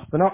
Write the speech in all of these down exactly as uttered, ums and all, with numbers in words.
Bueno,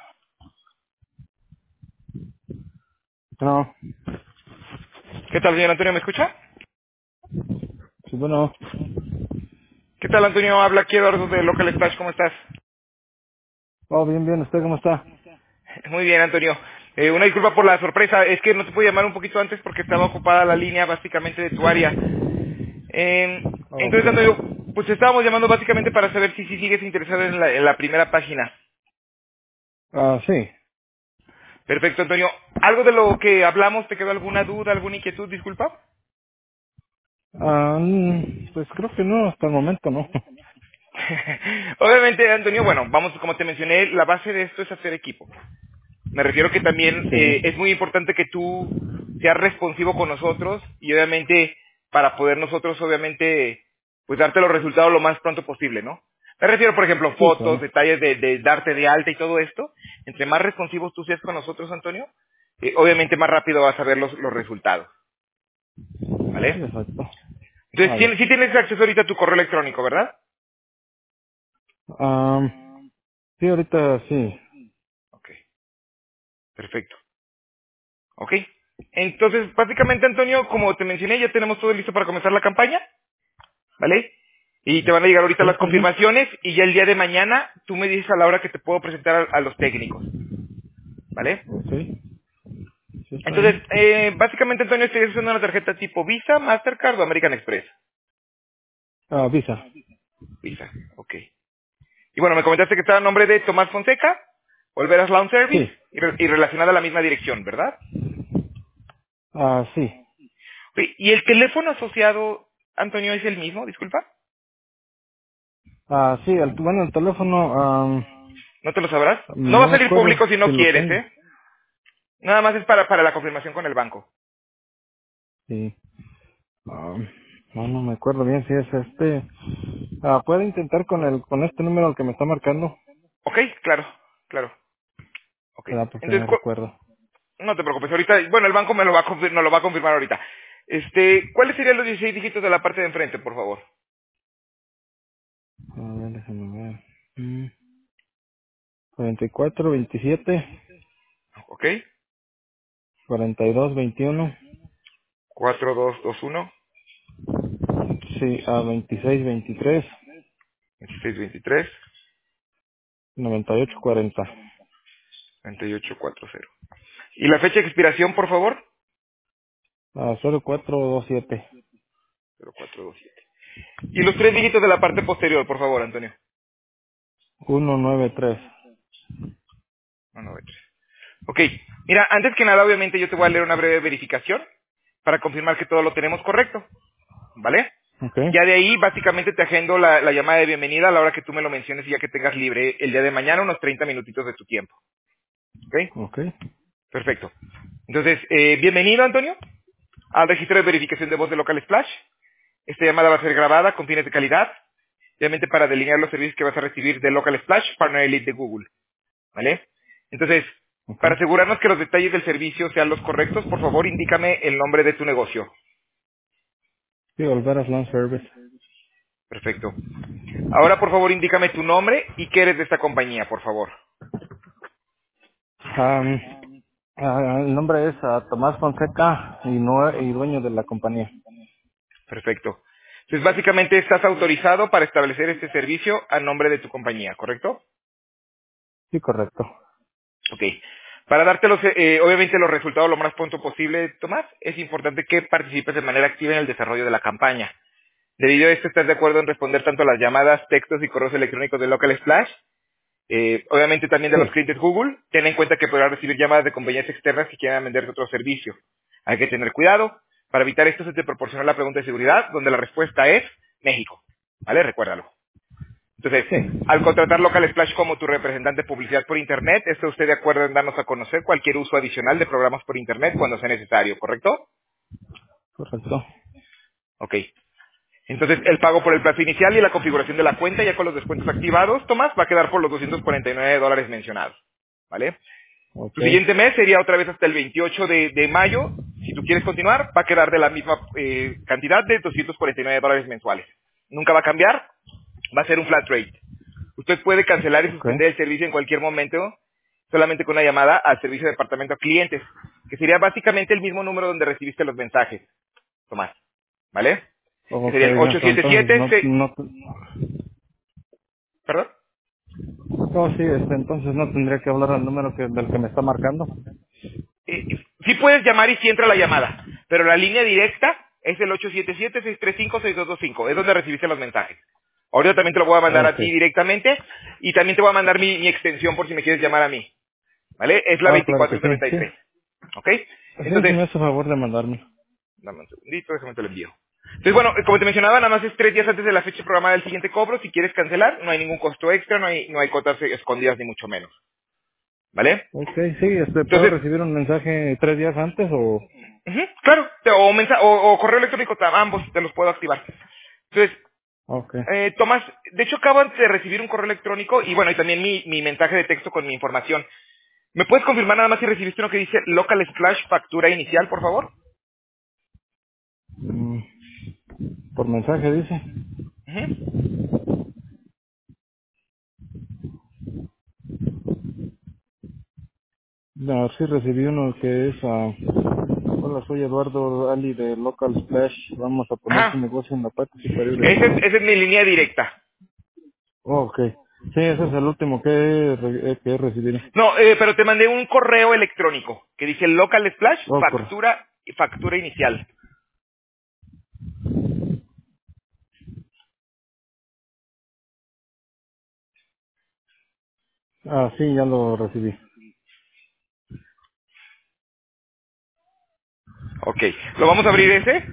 no, ¿Qué tal, señor Antonio? ¿Me escucha? sí, bueno, ¿Qué tal, Antonio? Habla aquí Eduardo de Local Splash. ¿Cómo estás? oh, bien, bien, ¿usted cómo está? Muy bien, Antonio. Eh, una disculpa por la sorpresa. Es que no te pude llamar un poquito antes porque estaba ocupada la línea básicamente de tu área. Eh, Oh, ok. entonces, Antonio, pues te estábamos llamando básicamente para saber si, si sigues interesado en la, en la primera página. Ah, sí. Perfecto, Antonio. ¿Algo de lo que hablamos te quedó alguna duda, alguna inquietud? Disculpa. Ah, mm, pues creo que no, hasta el momento no. Obviamente, Antonio, bueno, vamos, como te mencioné, la base de esto es hacer equipo. Me refiero que también Sí, eh, es muy importante que tú seas responsivo con nosotros y obviamente para poder nosotros obviamente pues darte los resultados lo más pronto posible, ¿no? Me refiero, por ejemplo, sí, fotos, claro. detalles de, de darte de alta y todo esto. Entre más responsivos tú seas con nosotros, Antonio, eh, obviamente más rápido vas a ver los, los resultados, Sí, ¿vale? exacto. Entonces, Vale. sí, sí tienes acceso ahorita a tu correo electrónico, ¿verdad? Ah, sí, ahorita sí. Ok, perfecto. Ok. Entonces, básicamente, Antonio, como te mencioné, ya tenemos todo listo para comenzar la campaña. ¿Vale? Y te van a llegar ahorita Sí, las está bien. confirmaciones y ya el día de mañana tú me dices a la hora que te puedo presentar a, a los técnicos, ¿vale? Ok, sí, está Entonces, bien. eh, básicamente, Antonio, estoy usando una tarjeta tipo Visa, Mastercard o American Express. Ah, visa. Visa, ok. Y bueno, me comentaste que estaba a nombre de Tomás Fonseca, Olveras Lounge Service Sí. y, re- y relacionada a la misma dirección, ¿verdad? Ah, sí. Ok, ¿y el teléfono asociado, Antonio, es el mismo? Disculpa. Ah, sí, el, bueno, el teléfono, ah, ¿No te lo sabrás? No va no a me salir acuerdo público si si no lo quieres, tengo. ¿eh? Nada más es para, para la confirmación con el banco. Sí. Ah, no, no me acuerdo bien si es este. Ah, ¿puede intentar con el, con este número al que me está marcando? Ok, claro, claro. Ok. ¿Verdad? Porque Entonces, no cu- recuerdo. no te preocupes, ahorita, bueno, el banco me lo va a confirmar, nos lo va a confirmar ahorita. Este, ¿cuáles serían los dieciséis dígitos de la parte de enfrente, por favor? A ver, déjame ver. Mm, cuarenta y cuatro, veintisiete, Ok. cuarenta y dos, veintiuno, cuatro dos dos uno, sí, a veintiséis, veintitrés, veintiséis veintitrés, noventa y ocho, cuarenta, veintiocho cuarenta. ¿Y la fecha de expiración, por favor? a cero cuatro dos siete, cero cuatro dos siete. Y los tres dígitos de la parte posterior, por favor, Antonio. uno nueve tres. No, no, tres. Ok. Mira, antes que nada, obviamente, yo te voy a leer una breve verificación para confirmar que todo lo tenemos correcto. ¿Vale? Ok, Ya de ahí, básicamente te agendo la, la llamada de bienvenida a la hora que tú me lo menciones y ya que tengas libre el día de mañana, unos treinta minutitos de tu tiempo. ¿Ok? ok, Perfecto. Entonces, eh, bienvenido, Antonio, al registro de verificación de voz de Local Splash. Esta llamada va a ser grabada con fines de calidad, obviamente para delinear los servicios que vas a recibir de Local Splash, Partner Elite de Google. ¿Vale? Entonces, ok. para asegurarnos que los detalles del servicio sean los correctos, por favor, indícame el nombre de tu negocio. Sí, Olveras Land Service. Perfecto. Ahora, por favor, indícame tu nombre y qué eres de esta compañía, por favor. Ah, ah, el nombre es ah, Tomás Fonseca y, no, y dueño de la compañía. Perfecto. Entonces, básicamente estás autorizado para establecer este servicio a nombre de tu compañía, ¿correcto? Sí, correcto. Ok. Para darte los, eh, obviamente los resultados lo más pronto posible, Tomás, es importante que participes de manera activa en el desarrollo de la campaña. Debido a esto, ¿estás de acuerdo en responder tanto a las llamadas, textos y correos electrónicos de Local Splash? Eh, obviamente también de Sí, los clientes Google. Ten en cuenta que podrás recibir llamadas de compañías externas que quieran venderte otro servicio. Hay que tener cuidado. Para evitar esto se te proporciona la pregunta de seguridad, donde la respuesta es México. ¿Vale? Recuérdalo. Entonces, sí, al contratar Local Splash como tu representante de publicidad por Internet, ¿está usted de acuerdo en darnos a conocer cualquier uso adicional de programas por Internet cuando sea necesario, correcto? correcto. Ok. Entonces, el pago por el plazo inicial y la configuración de la cuenta, ya con los descuentos activados, Tomás, va a quedar por los doscientos cuarenta y nueve dólares mencionados. ¿Vale? Ok, Tu siguiente mes sería otra vez hasta el veintiocho de, de mayo. Si tú quieres continuar, va a quedar de la misma eh, cantidad de doscientos cuarenta y nueve dólares mensuales. Nunca va a cambiar, va a ser un flat rate. Usted puede cancelar y Ok. suspender el servicio en cualquier momento, solamente con una llamada al servicio de departamento a clientes, que sería básicamente el mismo número donde recibiste los mensajes, Tomás, ¿vale? Que Ok, sería el ya, so, entonces ocho siete siete, no, se- no, ¿perdón? oh, sí, este, entonces no tendría que hablar al número que, del que me está marcando. Eh, sí puedes llamar y sí entra la llamada, pero la línea directa es el ocho siete siete, seis tres cinco, seis dos dos cinco, es donde recibiste los mensajes. Ahorita también te lo voy a mandar a Ok. ti directamente y también te voy a mandar mi, mi extensión por si me quieres llamar a mí, ¿vale? Es la Ah, claro que veinticuatro sí, treinta y sí. tres, ¿ok? Sí, si Entonces, me hace favor de mandarme. dame un segundito, déjame te lo envío. Entonces, bueno, como te mencionaba, nada más es tres días antes de la fecha programada del siguiente cobro. Si quieres cancelar, no hay ningún costo extra, no hay, no hay cotas escondidas ni mucho menos, ¿vale? Ok, sí, este, ¿puedo Entonces, recibir un mensaje tres días antes o...? ujú, claro, te- o, mensa- o, o correo electrónico, ta- ambos te los puedo activar. Entonces, Ok. eh, Tomás, de hecho acabo de recibir un correo electrónico y bueno, y también mi, mi mensaje de texto con mi información. ¿Me puedes confirmar nada más si recibiste uno que dice local slash factura inicial, por favor? Mm, por mensaje dice. Ujú. No, sí recibí uno que es... ah, hola, soy Eduardo Ali de Local Splash. Vamos a poner su Ajá. negocio en la parte superior Esa es, derecha. esa es mi línea directa. Oh, ok. Sí, ese es el último que he, re- eh, que he recibido. No, eh, pero te mandé un correo electrónico que dice local splash Oh, corre. factura factura inicial. Ah, sí, ya lo recibí. Ok. ¿Lo vamos a abrir ese?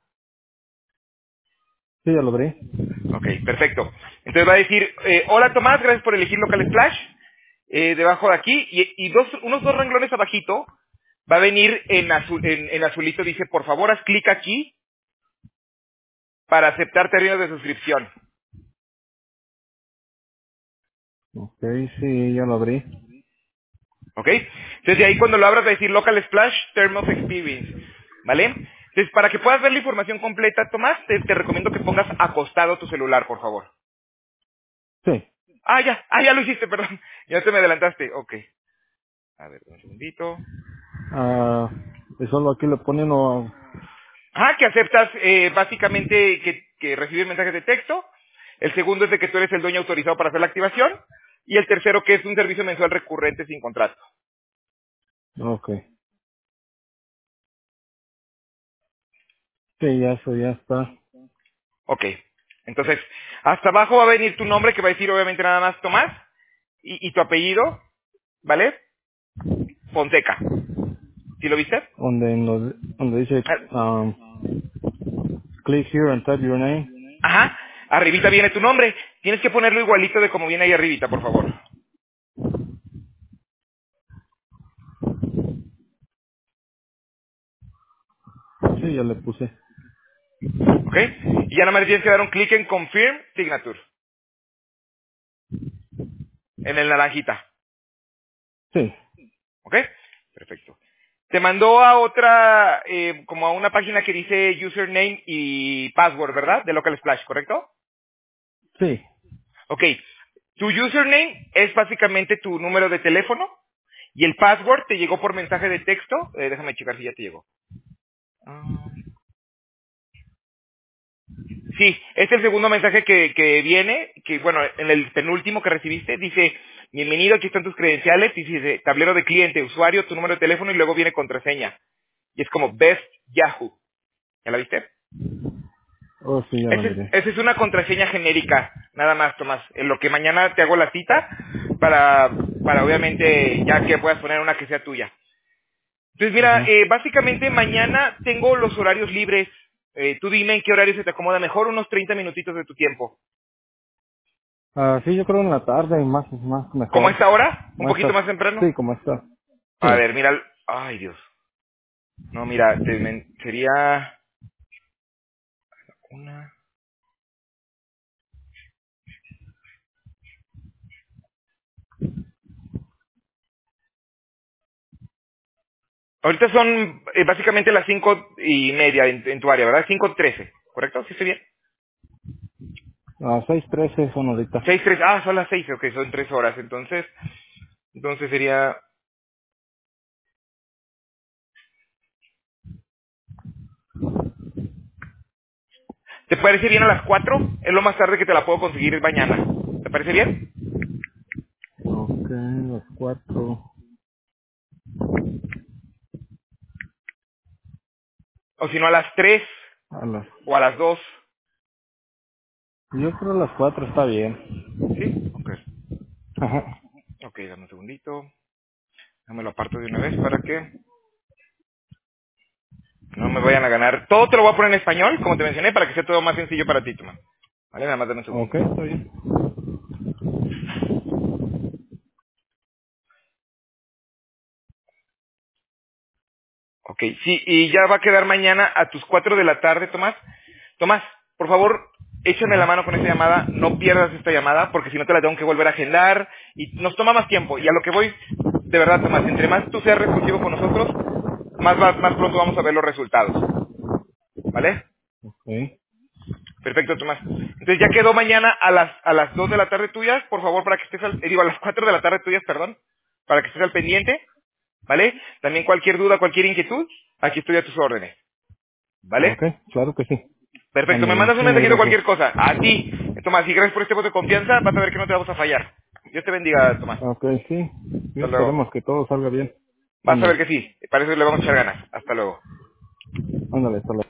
Sí, ya lo abrí. Ok, perfecto. Entonces va a decir, eh, hola Tomás, gracias por elegir local splash. Eh, debajo de aquí y, y dos, unos dos renglones abajito va a venir en, azul, en, en azulito, dice, por favor haz clic aquí para aceptar términos de suscripción. Ok, sí, ya lo abrí. ¿Ok? Entonces de ahí cuando lo abras va a decir Local Splash Term of Experience. ¿Vale? Entonces para que puedas ver la información completa, Tomás, te, te recomiendo que pongas acostado tu celular, por favor. Sí. Ah, ya, ah, ya lo hiciste, perdón. Ya te me adelantaste. Ok. A ver, un segundito. Ah, y solo aquí le ponen uno... Ah, que aceptas eh, básicamente que, que recibir mensajes de texto. El segundo es de que tú eres el dueño autorizado para hacer la activación. Y el tercero que es un servicio mensual recurrente sin contrato. Ok. Sí, ya eso ya está. Ok. Entonces, hasta abajo va a venir tu nombre que va a decir obviamente nada más Tomás. Y, y tu apellido, ¿vale? Fonseca. ¿Sí lo viste? Donde, en lo- donde dice, Ah, um, click here and type your name. ajá. Arribita viene tu nombre. Tienes que ponerlo igualito de como viene ahí arribita, por favor. Sí, ya le puse. ¿Ok? Y ya nada más le tienes que dar un clic en Confirm Signature. En el naranjita. Sí. ¿Ok? Perfecto. Te mandó a otra, eh, como a una página que dice username y password, ¿verdad? De Local Splash, ¿correcto? Sí. Ok. Tu username es básicamente tu número de teléfono y el password te llegó por mensaje de texto. Eh, déjame checar si ya te llegó. Ah, sí, es el segundo mensaje que, que viene, que bueno, en el penúltimo que recibiste dice, bienvenido, aquí están tus credenciales, y dice tablero de cliente, usuario, tu número de teléfono y luego viene contraseña. Y es como Best Yahoo. ¿Ya la viste? Oh, sí, ya la Esa es, miré. esa es una contraseña genérica, nada más, Tomás. En lo que mañana te hago la cita para, para obviamente ya que puedas poner una que sea tuya. Entonces, mira, Ajá. eh, básicamente mañana tengo los horarios libres. Eh, tú dime en qué horario se te acomoda mejor, unos treinta minutitos de tu tiempo. Ah, sí, yo creo en la tarde, más, más ¿Cómo a mejor. esta hora? ¿Un Como poquito está. más temprano? Sí, como está. A Sí. ver, mira. Ay, Dios. No, mira, te men- sería una... Ahorita son eh, básicamente las cinco y media en, en tu área, ¿verdad? Cinco trece, ¿correcto? ¿Sí estoy bien? A seis trece son ahorita. Seis, tres, ah, son las seis, ok, son tres horas, entonces, entonces sería, ¿te parece bien a las cuatro? Es lo más tarde que te la puedo conseguir es mañana. ¿Te parece bien? Ok, las cuatro. O si no a las tres, A las... o a las dos. Yo creo las cuatro está bien. ¿Sí? Ok. Ajá. Ok, dame un segundito. Déjame lo aparto de una vez para que no me vayan a ganar. Todo te lo voy a poner en español, como te mencioné, para que sea todo más sencillo para ti, Tomás. Vale, nada más dame un segundo. Ok, está bien. Ok, sí, y ya va a quedar mañana a tus cuatro de la tarde, Tomás. Tomás, por favor, échame la Ajá. mano con esta llamada, no pierdas esta llamada, porque si no te la tengo que volver a agendar, y nos toma más tiempo. Y a lo que voy, de verdad, Tomás, entre más tú seas responsivo con nosotros, más, va- más pronto vamos a ver los resultados. ¿Vale? Ok. Perfecto, Tomás. Entonces ya quedó mañana a las a las dos de la tarde tuyas, por favor, para que estés al, eh, digo, a las cuatro de la tarde tuyas, perdón, para que estés al pendiente, ¿vale? También cualquier duda, cualquier inquietud, aquí estoy a tus órdenes, ¿vale? Ok, claro que sí. Perfecto, me Ándale, mandas un muchísimas mensajito, gracias. cualquier cosa. A ti, Tomás, y gracias por este voto de confianza, vas a ver que no te vamos a fallar. Dios te bendiga, Tomás. Ok, sí. Sí, Hasta luego. esperemos que todo salga bien. Vas a ver Ándale. que sí, para eso le vamos a echar ganas. Hasta luego. Ándale, hasta luego.